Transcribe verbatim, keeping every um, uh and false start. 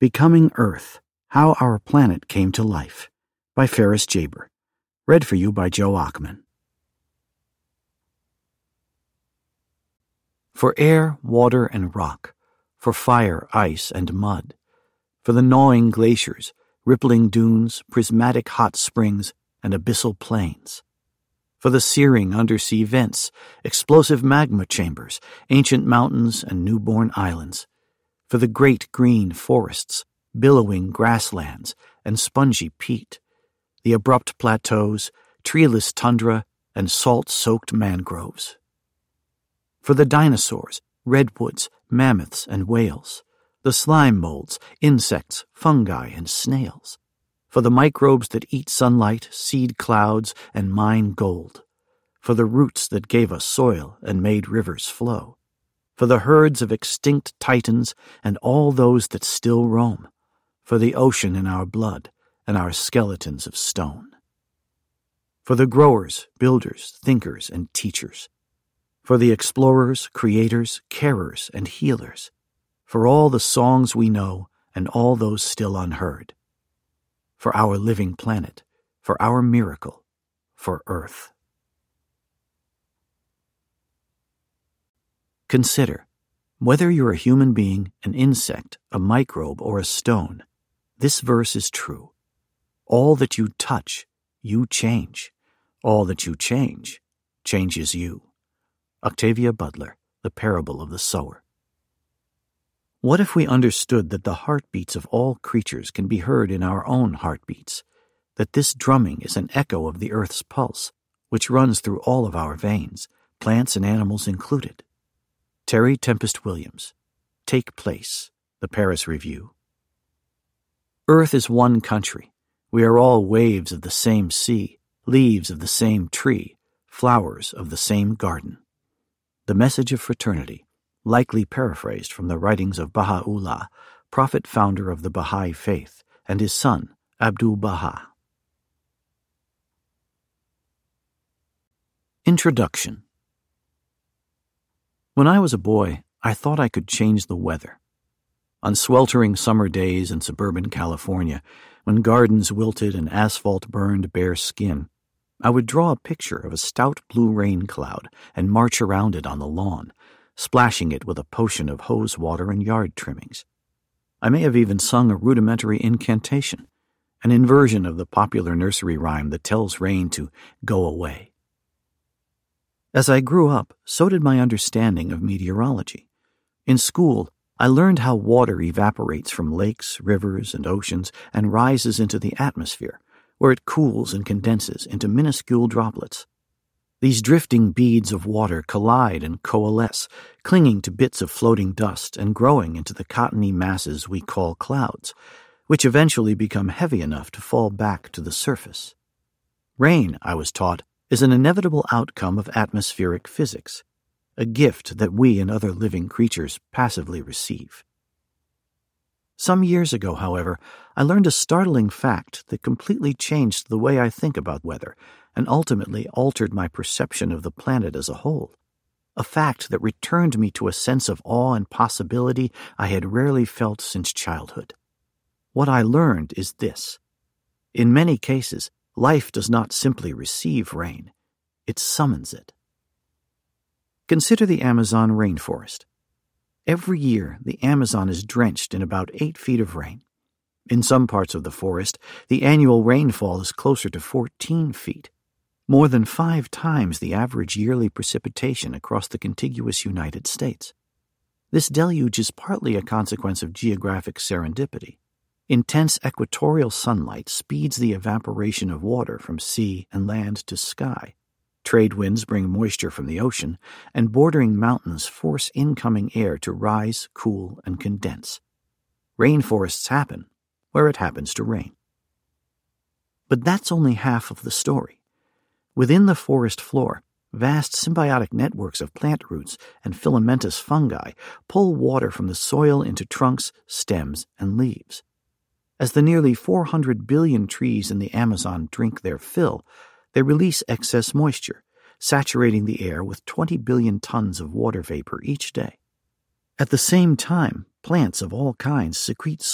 Becoming Earth, How Our Planet Came to Life, by Ferris Jaber. Read for you by Joe Achman. For air, water, and rock, for fire, ice, and mud, for the gnawing glaciers, rippling dunes, prismatic hot springs, and abyssal plains, for the searing undersea vents, explosive magma chambers, ancient mountains, and newborn islands, for the great green forests, billowing grasslands, and spongy peat, the abrupt plateaus, treeless tundra, and salt-soaked mangroves, for the dinosaurs, redwoods, mammoths, and whales, the slime molds, insects, fungi, and snails, for the microbes that eat sunlight, seed clouds, and mine gold, for the roots that gave us soil and made rivers flow, for the herds of extinct titans and all those that still roam, for the ocean in our blood and our skeletons of stone, for the growers, builders, thinkers, and teachers, for the explorers, creators, carers, and healers, for all the songs we know and all those still unheard, for our living planet, for our miracle, for Earth. Consider, whether you're a human being, an insect, a microbe, or a stone, this verse is true. All that you touch, you change. All that you change, changes you. Octavia Butler, The Parable of the Sower. What if we understood that the heartbeats of all creatures can be heard in our own heartbeats, that this drumming is an echo of the Earth's pulse, which runs through all of our veins, plants and animals included? Terry Tempest Williams, Take Place, The Paris Review. Earth is one country. We are all waves of the same sea, leaves of the same tree, flowers of the same garden. The Message of Fraternity, likely paraphrased from the writings of Baha'u'llah, prophet founder of the Baha'i faith, and his son, Abdu'l-Baha. Introduction. When I was a boy, I thought I could change the weather. On sweltering summer days in suburban California, when gardens wilted and asphalt burned bare skin, I would draw a picture of a stout blue rain cloud and march around it on the lawn, splashing it with a potion of hose water and yard trimmings. I may have even sung a rudimentary incantation, an inversion of the popular nursery rhyme that tells rain to go away. As I grew up, so did my understanding of meteorology. In school, I learned how water evaporates from lakes, rivers, and oceans and rises into the atmosphere, where it cools and condenses into minuscule droplets. These drifting beads of water collide and coalesce, clinging to bits of floating dust and growing into the cottony masses we call clouds, which eventually become heavy enough to fall back to the surface. Rain, I was taught, is an inevitable outcome of atmospheric physics, a gift that we and other living creatures passively receive. Some years ago, however, I learned a startling fact that completely changed the way I think about weather and ultimately altered my perception of the planet as a whole, a fact that returned me to a sense of awe and possibility I had rarely felt since childhood. What I learned is this. In many cases, life does not simply receive rain, it summons it. Consider the Amazon rainforest. Every year, the Amazon is drenched in about eight feet of rain. In some parts of the forest, the annual rainfall is closer to fourteen feet, more than five times the average yearly precipitation across the contiguous United States. This deluge is partly a consequence of geographic serendipity. Intense equatorial sunlight speeds the evaporation of water from sea and land to sky. Trade winds bring moisture from the ocean, and bordering mountains force incoming air to rise, cool, and condense. Rainforests happen where it happens to rain. But that's only half of the story. Within the forest floor, vast symbiotic networks of plant roots and filamentous fungi pull water from the soil into trunks, stems, and leaves. As the nearly four hundred billion trees in the Amazon drink their fill, they release excess moisture, saturating the air with twenty billion tons of water vapor each day. At the same time, plants of all kinds secrete